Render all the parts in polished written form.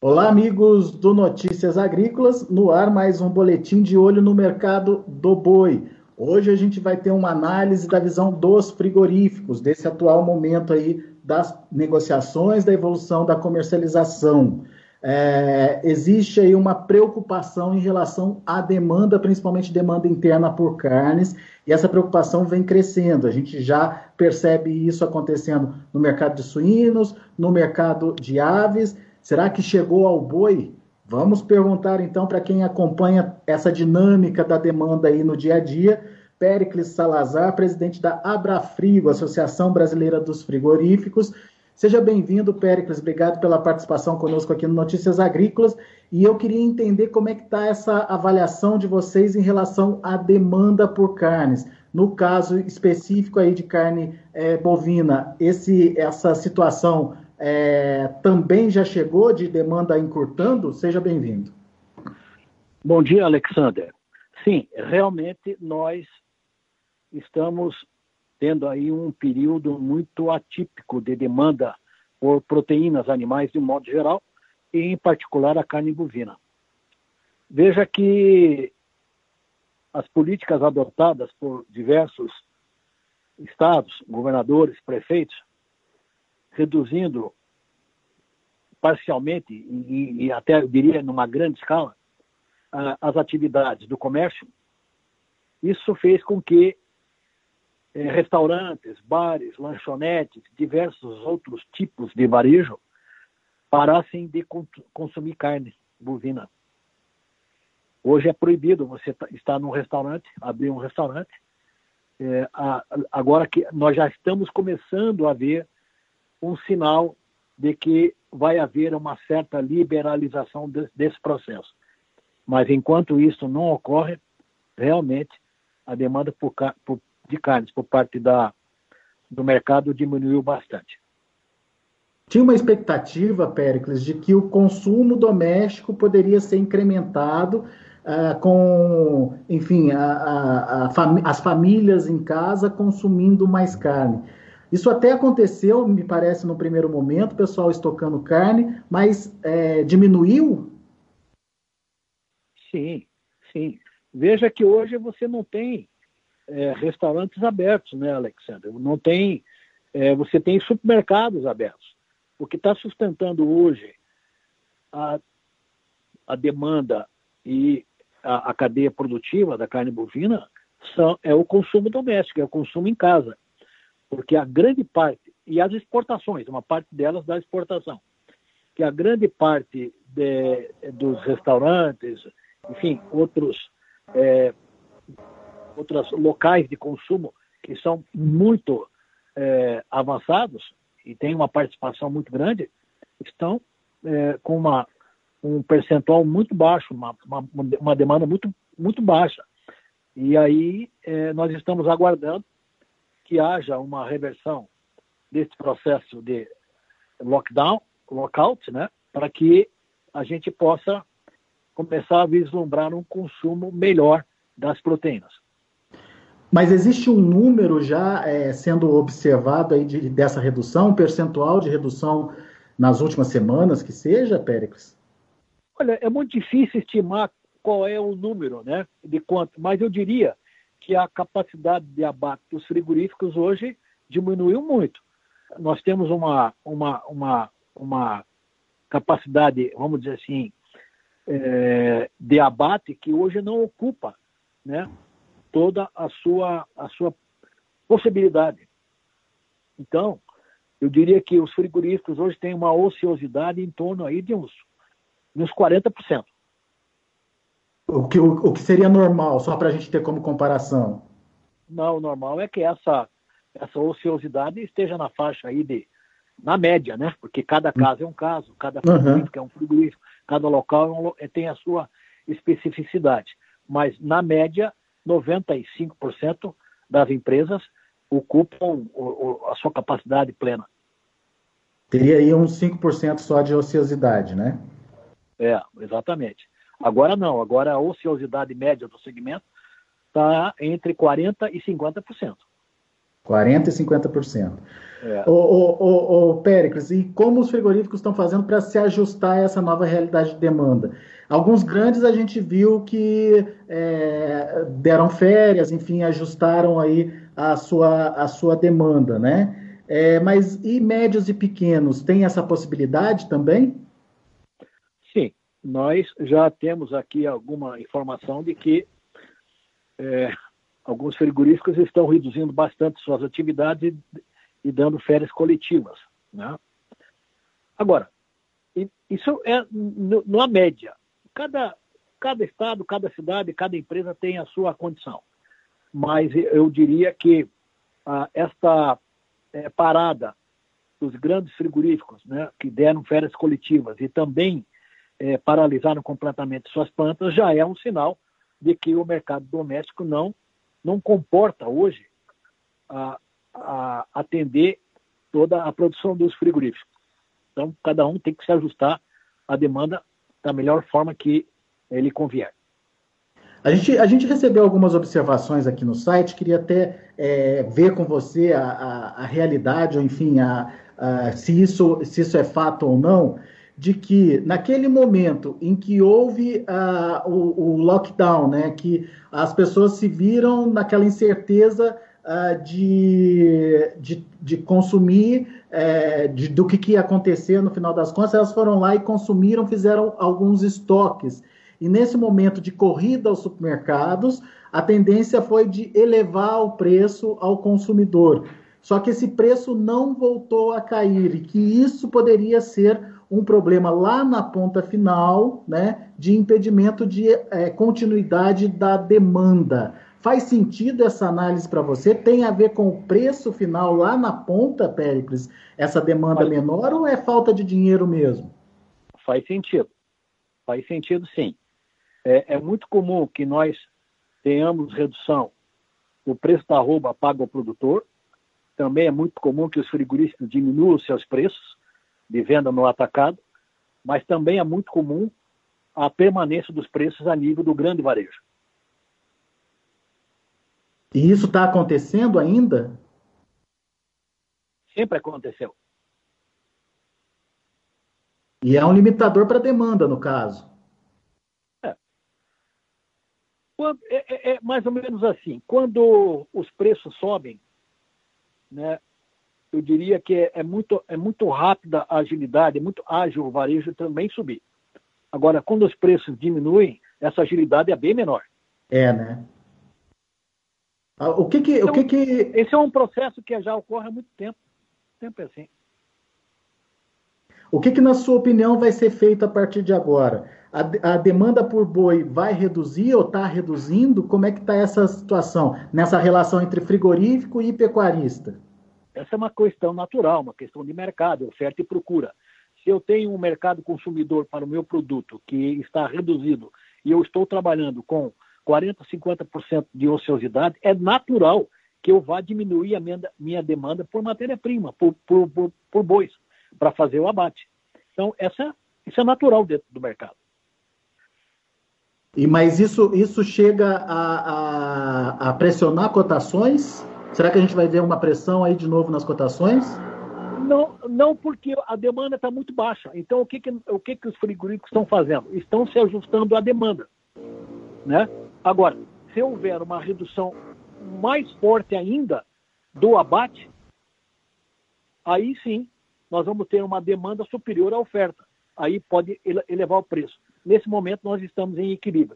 Olá, amigos do Notícias Agrícolas, no ar mais um boletim de olho no mercado do boi. Hoje a gente vai ter uma análise da visão dos frigoríficos, desse atual momento aí das negociações, da evolução da comercialização. Existe aí uma preocupação em relação à demanda, principalmente demanda interna por carnes, e essa preocupação vem crescendo. A gente já percebe isso acontecendo no mercado de suínos, no mercado de aves. Será que chegou ao boi? Vamos perguntar então para quem acompanha essa dinâmica da demanda aí no dia a dia. Péricles Salazar, presidente da Abrafrigo, Associação Brasileira dos Frigoríficos. Seja bem-vindo, Péricles. Obrigado pela participação conosco aqui no Notícias Agrícolas. E eu queria entender como é que está essa avaliação de vocês em relação à demanda por carnes. No caso específico aí de carne bovina, essa situação também já chegou de demanda encurtando? Seja bem-vindo. Bom dia, Alexander. Sim, realmente nós estamos tendo aí um período muito atípico de demanda por proteínas animais de um modo geral, e em particular a carne bovina. Veja que as políticas adotadas por diversos estados, governadores, prefeitos, reduzindo parcialmente e até, eu diria, numa grande escala, as atividades do comércio, isso fez com que restaurantes, bares, lanchonetes, diversos outros tipos de varejo parassem de consumir carne bovina. Hoje é proibido você estar num restaurante, abrir um restaurante. Agora que nós já estamos começando a ver um sinal de que vai haver uma certa liberalização desse processo. Mas enquanto isso não ocorre, realmente a demanda de carnes por parte do mercado diminuiu bastante. Tinha uma expectativa, Péricles, de que o consumo doméstico poderia ser incrementado com, enfim, as famílias em casa consumindo mais carne. Isso até aconteceu, me parece, no primeiro momento, o pessoal estocando carne, mas diminuiu? Sim, sim. Veja que hoje você não tem restaurantes abertos, né, Alexandre? Não tem, você tem supermercados abertos. O que está sustentando hoje a demanda e a cadeia produtiva da carne bovina é o consumo doméstico, é o consumo em casa. Porque a grande parte, e as exportações, uma parte delas da exportação, que a grande parte dos restaurantes, enfim, outros locais de consumo que são muito avançados e têm uma participação muito grande, estão com um percentual muito baixo, uma demanda muito, muito baixa. E aí nós estamos aguardando que haja uma reversão desse processo de lockout, né, para que a gente possa começar a vislumbrar um consumo melhor das proteínas. Mas existe um número já sendo observado aí dessa redução, um percentual de redução nas últimas semanas, que seja, Péricles? Olha, é muito difícil estimar qual é o número, né, de quanto, mas eu diria que a capacidade de abate dos frigoríficos hoje diminuiu muito. Nós temos uma capacidade, vamos dizer assim, de abate que hoje não ocupa, né, toda a sua possibilidade. Então, eu diria que os frigoríficos hoje têm uma ociosidade em torno aí de uns 40%. O que seria normal, só para a gente ter como comparação? Não, o normal é que essa ociosidade esteja na faixa aí na média, né? Porque cada caso é um caso, cada frigorífico é um frigorífico, cada local tem a sua especificidade. Mas, na média, 95% das empresas ocupam a sua capacidade plena. Teria aí uns 5% só de ociosidade, né? Exatamente. Agora não, agora a ociosidade média do segmento está entre 40% e 50%. 40% e 50%. É. Péricles, e como os frigoríficos estão fazendo para se ajustar a essa nova realidade de demanda? Alguns grandes a gente viu que deram férias, enfim, ajustaram aí a sua demanda, né? Mas e médios e pequenos, tem essa possibilidade também? Sim, nós já temos aqui alguma informação de que alguns frigoríficos estão reduzindo bastante suas atividades e dando férias coletivas, né? Agora, isso é numa média. Cada estado, cada cidade, cada empresa tem a sua condição. Mas eu diria que esta parada dos grandes frigoríficos, né, que deram férias coletivas e também paralisaram completamente suas plantas, já é um sinal de que o mercado doméstico não comporta hoje atender toda a produção dos frigoríficos. Então, cada um tem que se ajustar à demanda da melhor forma que ele convier. A gente recebeu algumas observações aqui no site, queria até ver com você a realidade, ou enfim, se isso é fato ou não, de que naquele momento em que houve o lockdown, né, que as pessoas se viram naquela incerteza de consumir, do que ia acontecer no final das contas, elas foram lá e consumiram, fizeram alguns estoques. E nesse momento de corrida aos supermercados, a tendência foi de elevar o preço ao consumidor. Só que esse preço não voltou a cair e que isso poderia ser um problema lá na ponta final, né, de impedimento de continuidade da demanda. Faz sentido essa análise para você? Tem a ver com o preço final lá na ponta, Péricles? Essa demanda menor ou é falta de dinheiro mesmo? Faz sentido sim. É muito comum que nós tenhamos redução no preço da arroba pago ao produtor. Também é muito comum que os frigoríficos diminuam os seus preços de venda no atacado, mas também é muito comum a permanência dos preços a nível do grande varejo. E isso está acontecendo ainda? Sempre aconteceu. E é um limitador para a demanda, no caso. É mais ou menos assim. Quando os preços sobem, né, eu diria que é muito rápida a agilidade, é muito ágil o varejo também subir. Agora, quando os preços diminuem, essa agilidade é bem menor. Né? Esse é um processo que já ocorre há muito tempo. Sempre assim. O que, na sua opinião, vai ser feito a partir de agora? A demanda por boi vai reduzir ou está reduzindo? Como é que está essa situação, nessa relação entre frigorífico e pecuarista? Essa é uma questão natural, uma questão de mercado, oferta e procura. Se eu tenho um mercado consumidor para o meu produto que está reduzido e eu estou trabalhando com 40%, 50% de ociosidade, é natural que eu vá diminuir a minha demanda por matéria-prima, por bois, para fazer o abate. Então, isso é natural dentro do mercado. Mas isso chega a pressionar cotações? Será que a gente vai ver uma pressão aí de novo nas cotações? Não, porque a demanda está muito baixa. Então, o que os frigoríficos estão fazendo? Estão se ajustando à demanda, né? Agora, se houver uma redução mais forte ainda do abate, aí sim nós vamos ter uma demanda superior à oferta. Aí pode elevar o preço. Nesse momento, nós estamos em equilíbrio.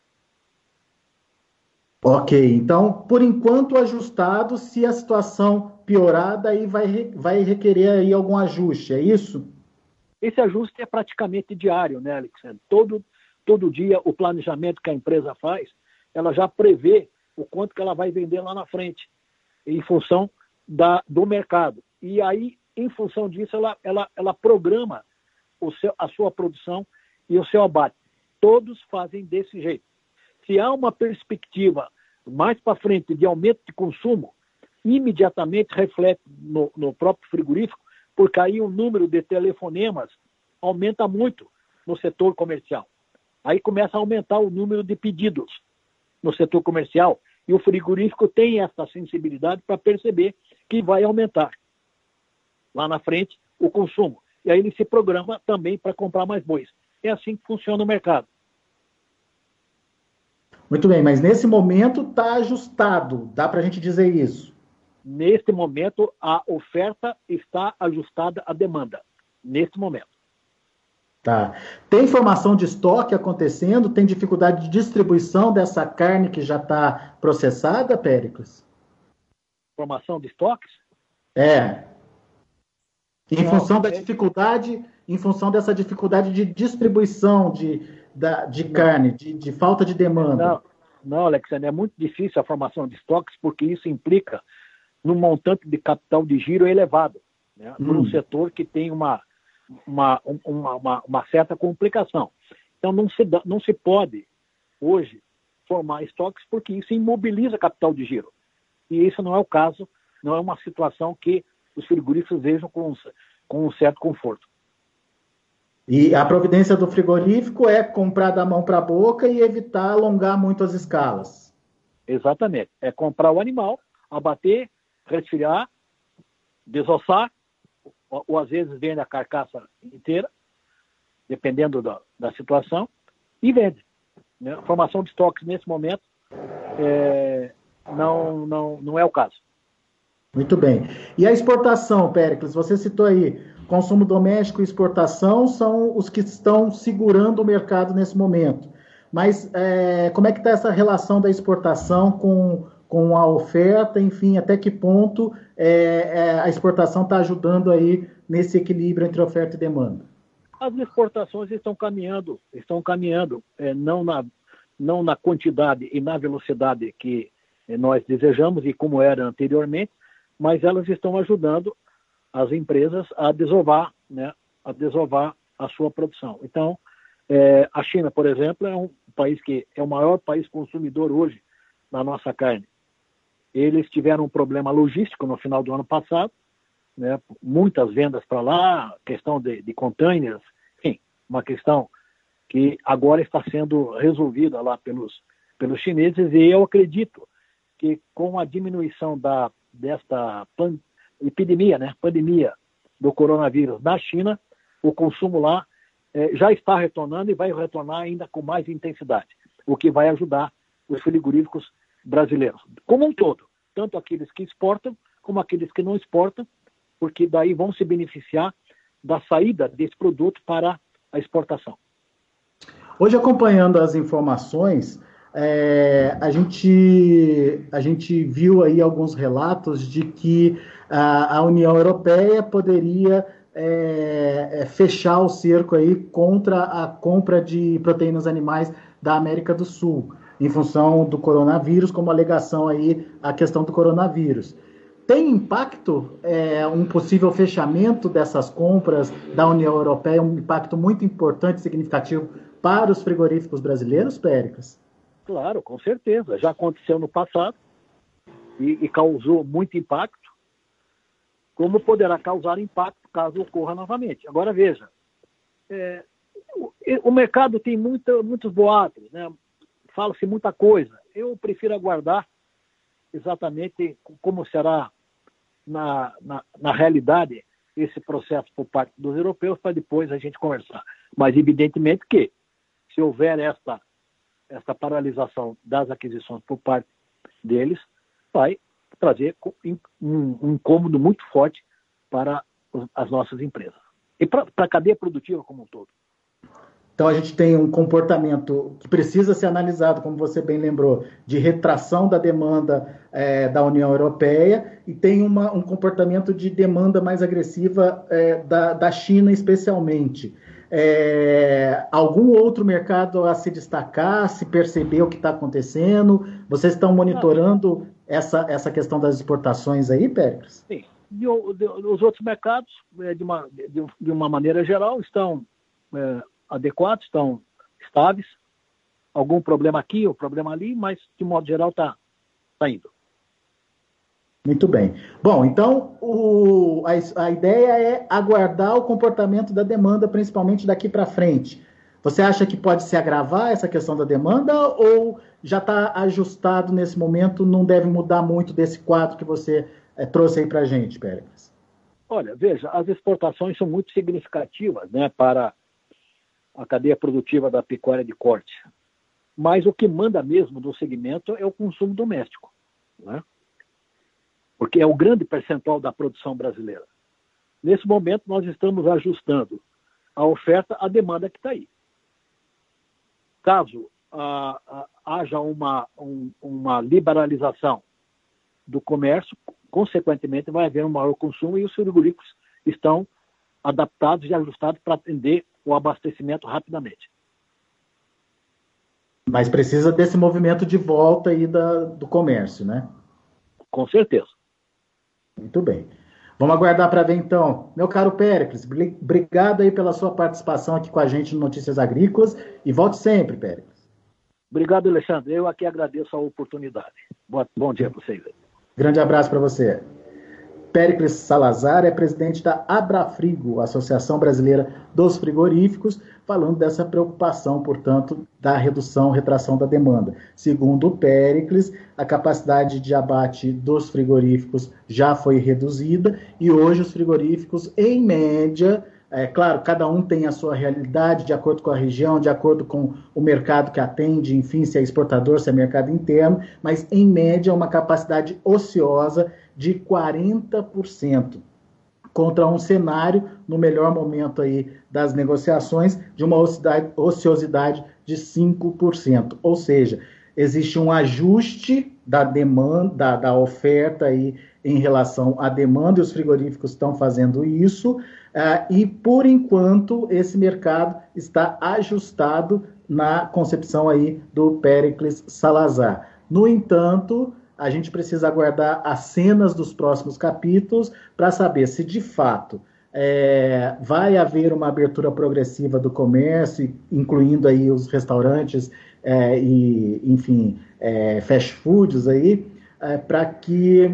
Ok, então, por enquanto, ajustado, se a situação piorar, daí vai requerer aí algum ajuste, é isso? Esse ajuste é praticamente diário, né, Alexandre? Todo dia, o planejamento que a empresa faz, ela já prevê o quanto que ela vai vender lá na frente, em função do mercado. E aí, em função disso, ela programa a sua produção e o seu abate. Todos fazem desse jeito. Se há uma perspectiva mais para frente de aumento de consumo, imediatamente reflete no próprio frigorífico, porque aí o número de telefonemas aumenta muito no setor comercial. Aí começa a aumentar o número de pedidos no setor comercial E o frigorífico tem essa sensibilidade para perceber que vai aumentar lá na frente o consumo. E aí ele se programa também para comprar mais bois. É assim que funciona o mercado. Muito bem, mas nesse momento está ajustado, dá para a gente dizer isso? Neste momento, a oferta está ajustada à demanda. Neste momento. Tá. Tem formação de estoque acontecendo? Tem dificuldade de distribuição dessa carne que já está processada, Péricles? Formação de estoques? É. Em Não, função da dificuldade, em função dessa dificuldade de distribuição de carne, de falta de demanda. Não, Alexandre, é muito difícil a formação de estoques, porque isso implica num montante de capital de giro elevado, né, por um setor que tem uma certa complicação. Então, não se pode, hoje, formar estoques, porque isso imobiliza capital de giro. E isso não é o caso, não é uma situação que os frigoríficos vejam com um certo conforto. E a providência do frigorífico é comprar da mão para a boca e evitar alongar muito as escalas. Exatamente. É comprar o animal, abater, resfriar, desossar, ou às vezes vende a carcaça inteira, dependendo da situação, e vende. Né? A formação de estoques nesse momento não é o caso. Muito bem. E a exportação, Péricles, você citou aí, consumo doméstico e exportação são os que estão segurando o mercado nesse momento. Mas como é que está essa relação da exportação com a oferta, enfim, até que ponto a exportação está ajudando aí nesse equilíbrio entre oferta e demanda? As exportações estão caminhando, não na quantidade e na velocidade que nós desejamos e como era anteriormente, mas elas estão ajudando as empresas a desovar, né, a sua produção. Então, a China, por exemplo, é um país que é o maior país consumidor hoje na nossa carne. Eles tiveram um problema logístico no final do ano passado, né, muitas vendas para lá, questão de containers, enfim, uma questão que agora está sendo resolvida lá pelos chineses, e eu acredito que com a diminuição desta pandemia do coronavírus na China, o consumo lá já está retornando e vai retornar ainda com mais intensidade, o que vai ajudar os frigoríficos brasileiros, como um todo, tanto aqueles que exportam como aqueles que não exportam, porque daí vão se beneficiar da saída desse produto para a exportação. Hoje, acompanhando as informações, a gente viu aí alguns relatos de que a União Europeia poderia fechar o cerco aí contra a compra de proteínas animais da América do Sul, em função do coronavírus, como alegação aí a questão do coronavírus. Tem impacto um possível fechamento dessas compras da União Europeia, um impacto muito importante e significativo para os frigoríficos brasileiros, Péricles? Claro, com certeza. Já aconteceu no passado e causou muito impacto, como poderá causar impacto caso ocorra novamente. Agora, veja, o mercado tem muitos boatos, né? Fala-se muita coisa. Eu prefiro aguardar exatamente como será na realidade esse processo por parte dos europeus para depois a gente conversar. Mas evidentemente que se houver esta paralisação das aquisições por parte deles, vai trazer um incômodo muito forte para as nossas empresas e para a cadeia produtiva como um todo. Então, a gente tem um comportamento que precisa ser analisado, como você bem lembrou, de retração da demanda da União Europeia, e tem um comportamento de demanda mais agressiva da China, especialmente. Algum outro mercado a se destacar, se perceber o que está acontecendo? Vocês estão monitorando essa questão das exportações aí, Péricles? Sim. Os outros mercados, de uma maneira geral, estão adequados, estão estáveis. Algum problema aqui, ou problema ali, mas de modo geral está indo. Muito bem. Bom, então a ideia é aguardar o comportamento da demanda, principalmente daqui para frente. Você acha que pode se agravar essa questão da demanda ou já está ajustado nesse momento, não deve mudar muito desse quadro que você trouxe aí para a gente, Péricles? Olha, veja, as exportações são muito significativas, né, para a cadeia produtiva da pecuária de corte. Mas o que manda mesmo no segmento é o consumo doméstico, né? Porque é o grande percentual da produção brasileira. Nesse momento, nós estamos ajustando a oferta à demanda que está aí. Caso haja uma liberalização do comércio, consequentemente vai haver um maior consumo e os frigoríficos estão adaptados e ajustados para atender o abastecimento rapidamente. Mas precisa desse movimento de volta aí do comércio, né? Com certeza. Muito bem. Vamos aguardar para ver, então. Meu caro Péricles, obrigado aí pela sua participação aqui com a gente no Notícias Agrícolas e volte sempre, Péricles. Obrigado, Alexandre. Eu aqui agradeço a oportunidade. Bom dia para vocês. Grande abraço para você. Péricles Salazar é presidente da Abrafrigo, Associação Brasileira dos Frigoríficos, falando dessa preocupação, portanto, da retração da demanda. Segundo o Péricles, a capacidade de abate dos frigoríficos já foi reduzida e hoje os frigoríficos, em média, claro, cada um tem a sua realidade, de acordo com a região, de acordo com o mercado que atende, enfim, se é exportador, se é mercado interno, mas, em média, uma capacidade ociosa de 40%, contra um cenário, no melhor momento aí das negociações, de uma ociosidade de 5%. Ou seja, existe um ajuste da demanda, da oferta aí em relação à demanda, e os frigoríficos estão fazendo isso, e, por enquanto, esse mercado está ajustado na concepção aí do Péricles Salazar. No entanto, a gente precisa aguardar as cenas dos próximos capítulos para saber se, de fato, vai haver uma abertura progressiva do comércio, incluindo aí os restaurantes e, enfim, fast foods aí, para que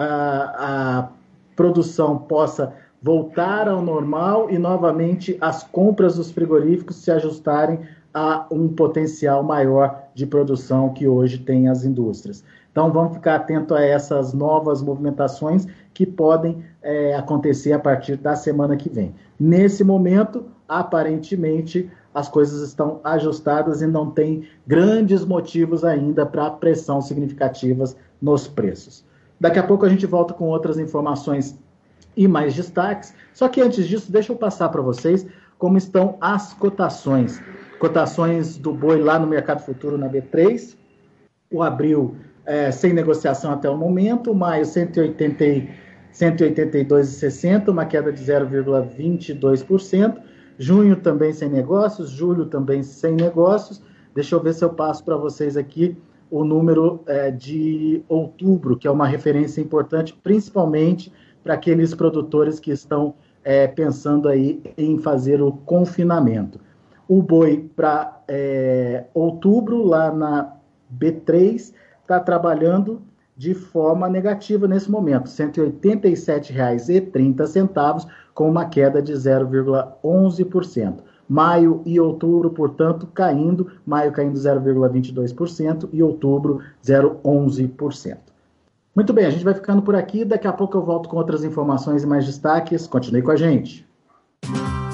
a produção possa voltar ao normal e, novamente, as compras dos frigoríficos se ajustarem a um potencial maior de produção que hoje tem as indústrias. Então, vamos ficar atento a essas novas movimentações que podem acontecer a partir da semana que vem. Nesse momento, aparentemente, as coisas estão ajustadas e não tem grandes motivos ainda para pressão significativas nos preços. Daqui a pouco a gente volta com outras informações e mais destaques. Só que antes disso, deixa eu passar para vocês como estão as cotações. Cotações do boi lá no Mercado Futuro na B3. O abril sem negociação até o momento. O maio 182,60, uma queda de 0,22%. Junho também sem negócios. Julho também sem negócios. Deixa eu ver se eu passo para vocês aqui o número de outubro, que é uma referência importante, principalmente para aqueles produtores que estão pensando aí em fazer o confinamento. O boi para outubro, lá na B3, está trabalhando de forma negativa nesse momento, R$ 187,30, com uma queda de 0,11%. Maio e outubro, portanto, caindo, maio caindo 0,22% e outubro 0,11%. Muito bem, a gente vai ficando por aqui, daqui a pouco eu volto com outras informações e mais destaques. Continue com a gente.